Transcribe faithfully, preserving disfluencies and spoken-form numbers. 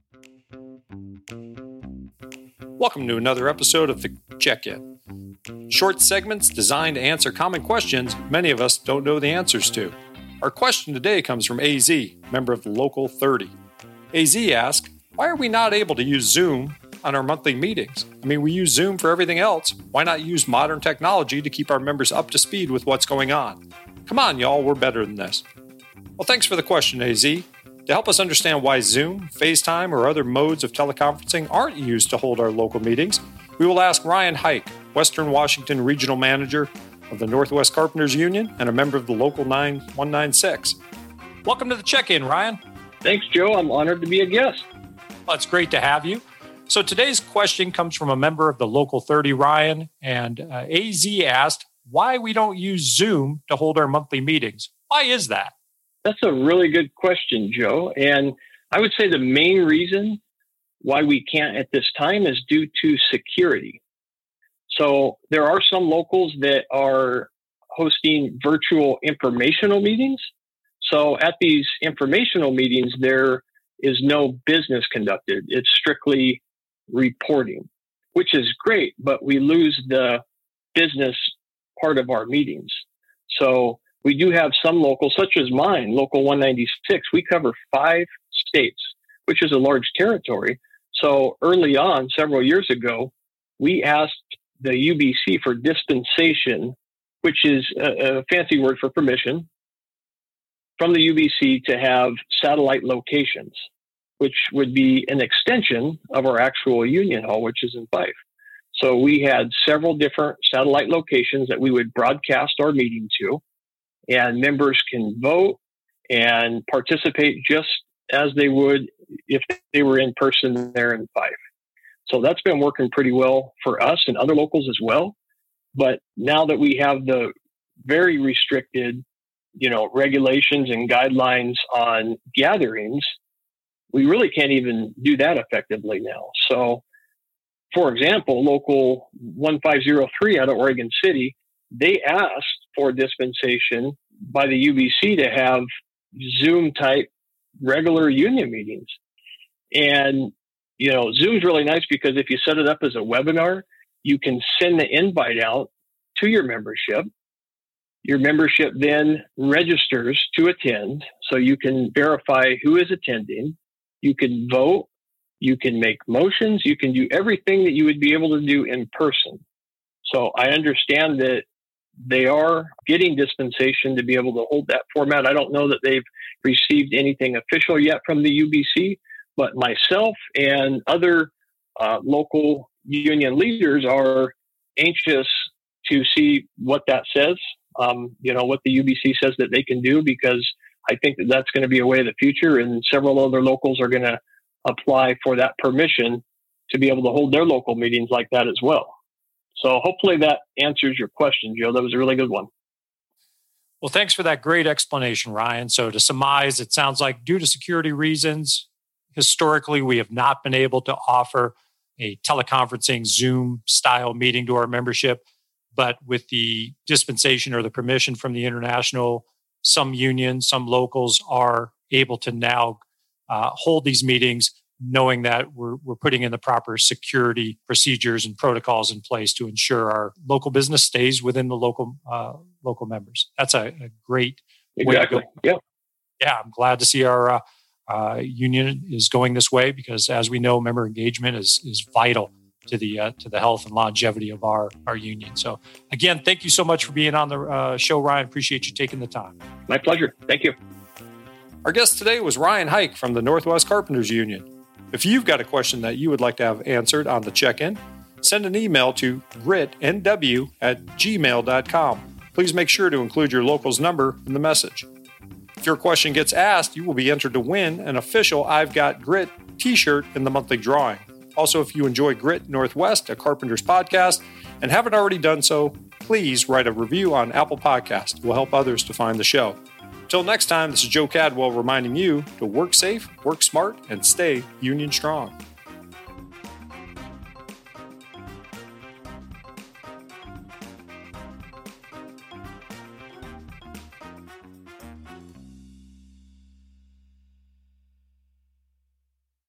Welcome to another episode of The Check-In. Short segments designed to answer common questions many of us don't know the answers to. Our question today comes from A Z, member of Local thirty. A Z asks, why are we not able to use Zoom on our monthly meetings? I mean, we use Zoom for everything else. Why not use modern technology to keep our members up to speed with what's going on? Come on, y'all, we're better than this. Well, thanks for the question, A Z. To help us understand why Zoom, FaceTime, or other modes of teleconferencing aren't used to hold our local meetings, we will ask Ryan Hike, Western Washington Regional Manager of the Northwest Carpenters Union and a member of the Local nine one nine six. Welcome to the Check-In, Ryan. Thanks, Joe. I'm honored to be a guest. Well, it's great to have you. So today's question comes from a member of the Local thirty, Ryan, and uh, A Z asked why we don't use Zoom to hold our monthly meetings. Why is that? That's a really good question, Joe. And I would say the main reason why we can't at this time is due to security. So there are some locals that are hosting virtual informational meetings. So at these informational meetings, there is no business conducted. It's strictly reporting, which is great, but we lose the business part of our meetings. So we do have some locals, such as mine, Local one ninety-six. We cover five states, which is a large territory. So early on, several years ago, we asked the U B C for dispensation, which is a, a fancy word for permission, from the U B C to have satellite locations, which would be an extension of our actual union hall, which is in Fife. So we had several different satellite locations that we would broadcast our meeting to. And members can vote and participate just as they would if they were in person there in Fife. So that's been working pretty well for us and other locals as well. But now that we have the very restricted, you know, regulations and guidelines on gatherings, we really can't even do that effectively now. So, for example, Local one five zero three out of Oregon City, they asked for dispensation by the U B C to have Zoom type regular union meetings. And, you know, Zoom's really nice because if you set it up as a webinar, you can send the invite out to your membership. Your membership then registers to attend. So you can verify who is attending. You can vote. You can make motions. You can do everything that you would be able to do in person. So I understand that they are getting dispensation to be able to hold that format. I don't know that they've received anything official yet from the U B C, but myself and other uh, local union leaders are anxious to see what that says, um, you know, what the U B C says that they can do, because I think that that's going to be a way of the future, and several other locals are going to apply for that permission to be able to hold their local meetings like that as well. So hopefully that answers your question, Joe. That was a really good one. Well, thanks for that great explanation, Ryan. So to surmise, it sounds like due to security reasons, historically, we have not been able to offer a teleconferencing Zoom style meeting to our membership. But with the dispensation or the permission from the international, some unions, some locals are able to now uh, hold these meetings, knowing that we're we're putting in the proper security procedures and protocols in place to ensure our local business stays within the local uh, local members. That's a, a great exactly. way to go. Yeah, yeah. I'm glad to see our uh, uh, union is going this way, because, as we know, member engagement is is vital to the uh, to the health and longevity of our our union. So, again, thank you so much for being on the uh, show, Ryan. Appreciate you taking the time. My pleasure. Thank you. Our guest today was Ryan Hike from the Northwest Carpenters Union. If you've got a question that you would like to have answered on the check-in, send an email to gritnw at gmail dot com. Please make sure to include your local's number in the message. If your question gets asked, you will be entered to win an official I've Got Grit t-shirt in the monthly drawing. Also, if you enjoy Grit Northwest, a Carpenters podcast, and haven't already done so, please write a review on Apple Podcasts. It will help others to find the show. Until next time, this is Joe Cadwell reminding you to work safe, work smart, and stay union strong.